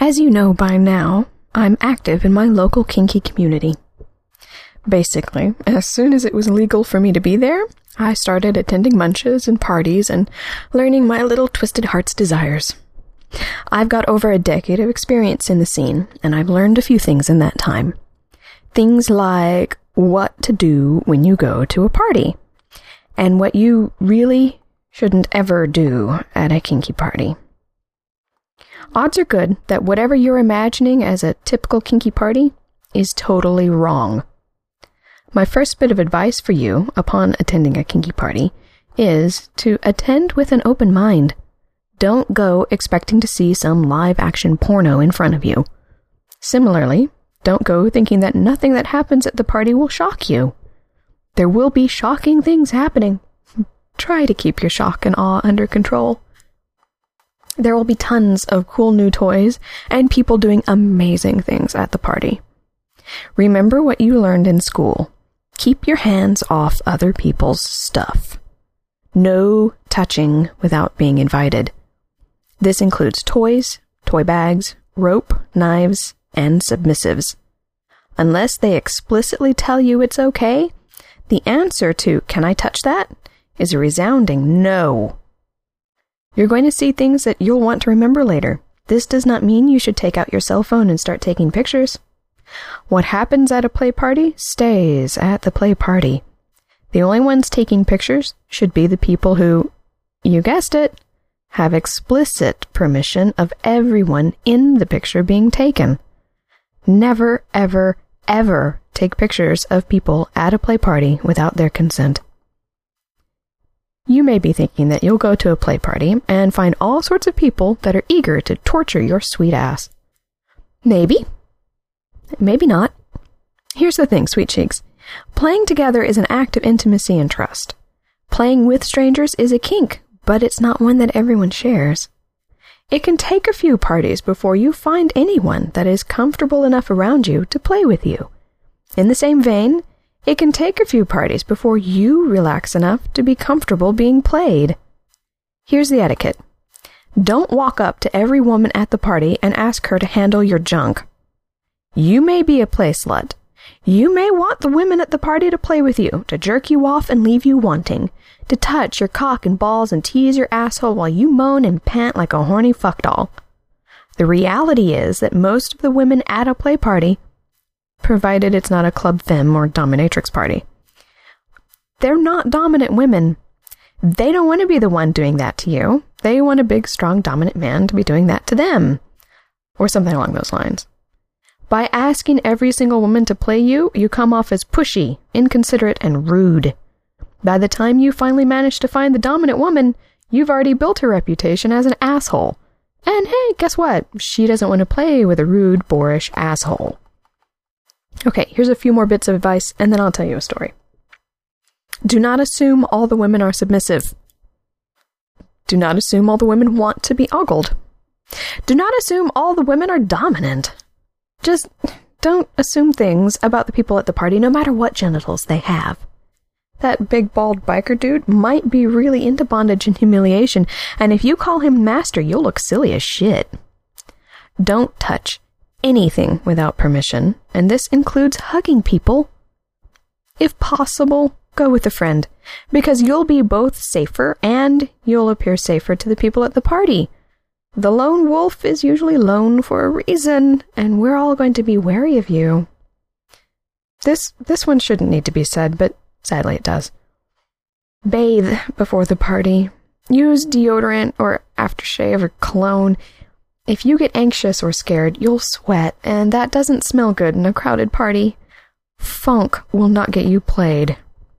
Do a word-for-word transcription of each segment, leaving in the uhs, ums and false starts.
As you know by now, I'm active in my local kinky community. Basically, as soon as it was legal for me to be there, I started attending munches and parties and learning my little twisted heart's desires. I've got over a decade of experience in the scene, and I've learned a few things in that time. Things like what to do when you go to a party, and what you really shouldn't ever do at a kinky party. Odds are good that whatever you're imagining as a typical kinky party is totally wrong. My first bit of advice for you upon attending a kinky party is to attend with an open mind. Don't go expecting to see some live-action porno in front of you. Similarly, don't go thinking that nothing that happens at the party will shock you. There will be shocking things happening. Try to keep your shock and awe under control. There will be tons of cool new toys and people doing amazing things at the party. Remember what you learned in school. Keep your hands off other people's stuff. No touching without being invited. This includes toys, toy bags, rope, knives, and submissives. Unless they explicitly tell you it's okay, the answer to "can I touch that?" is a resounding no. You're going to see things that you'll want to remember later. This does not mean you should take out your cell phone and start taking pictures. What happens at a play party stays at the play party. The only ones taking pictures should be the people who, you guessed it, have explicit permission of everyone in the picture being taken. Never, ever, ever take pictures of people at a play party without their consent. You may be thinking that you'll go to a play party and find all sorts of people that are eager to torture your sweet ass. Maybe. Maybe not. Here's the thing, sweet cheeks. Playing together is an act of intimacy and trust. Playing with strangers is a kink, but it's not one that everyone shares. It can take a few parties before you find anyone that is comfortable enough around you to play with you. In the same vein, it can take a few parties before you relax enough to be comfortable being played. Here's the etiquette. Don't walk up to every woman at the party and ask her to handle your junk. You may be a play slut. You may want the women at the party to play with you, to jerk you off and leave you wanting, to touch your cock and balls and tease your asshole while you moan and pant like a horny fuckdoll. The reality is that most of the women at a play party, provided it's not a club femme or dominatrix party, they're not dominant women. They don't want to be the one doing that to you. They want a big, strong, dominant man to be doing that to them. Or something along those lines. By asking every single woman to play you, you come off as pushy, inconsiderate, and rude. By the time you finally manage to find the dominant woman, you've already built her reputation as an asshole. And hey, guess what? She doesn't want to play with a rude, boorish asshole. Okay, here's a few more bits of advice, and then I'll tell you a story. Do not assume all the women are submissive. Do not assume all the women want to be ogled. Do not assume all the women are dominant. Just don't assume things about the people at the party, no matter what genitals they have. That big bald biker dude might be really into bondage and humiliation, and if you call him master, you'll look silly as shit. Don't touch anything without permission, and this includes hugging people. If possible, go with a friend, because you'll be both safer and you'll appear safer to the people at the party. The lone wolf is usually lone for a reason, and we're all going to be wary of you. This this one shouldn't need to be said, but sadly it does. Bathe before the party. Use deodorant or aftershave or cologne. If you get anxious or scared, you'll sweat, and that doesn't smell good in a crowded party. Funk will not get you played.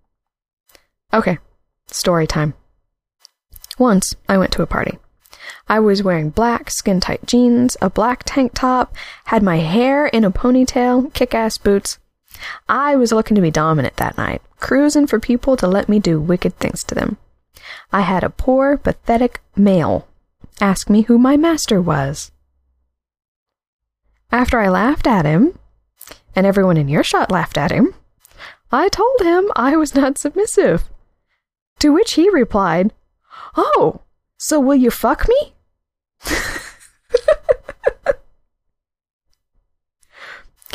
Okay, story time. Once, I went to a party. I was wearing black skin-tight jeans, a black tank top, had my hair in a ponytail, kick-ass boots. I was looking to be dominant that night, cruising for people to let me do wicked things to them. I had a poor, pathetic male ask me who my master was. After I laughed at him, and everyone in earshot laughed at him, I told him I was not submissive. To which he replied, "Oh, so will you fuck me?"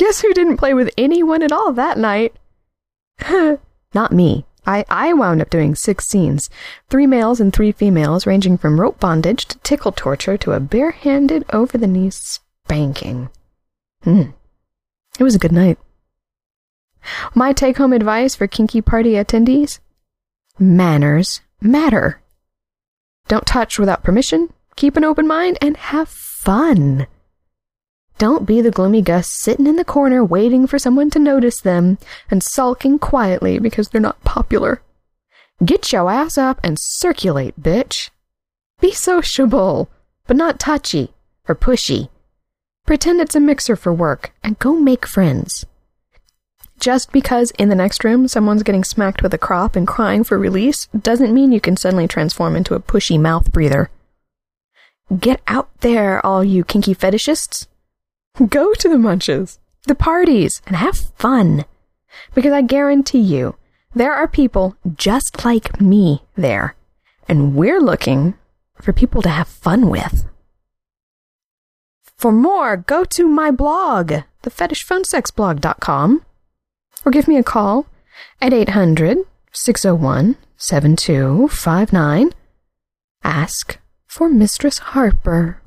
Guess who didn't play with anyone at all that night? Not me. I, I wound up doing six scenes, three males and three females, ranging from rope bondage to tickle torture to a barehanded, over-the-knee spanking. Hmm. It was a good night. My take-home advice for kinky party attendees? Manners matter. Don't touch without permission, keep an open mind, and have fun. Don't be the gloomy Gus sitting in the corner waiting for someone to notice them and sulking quietly because they're not popular. Get your ass up and circulate, bitch. Be sociable, but not touchy or pushy. Pretend it's a mixer for work and go make friends. Just because in the next room someone's getting smacked with a crop and crying for release doesn't mean you can suddenly transform into a pushy mouth breather. Get out there, all you kinky fetishists. Go to the munches, the parties, and have fun. Because I guarantee you, there are people just like me there, and we're looking for people to have fun with. For more, go to my blog, the fetish phone sex blog dot com, or give me a call at eight hundred, six oh one, seven two five nine. Ask for Mistress Harper.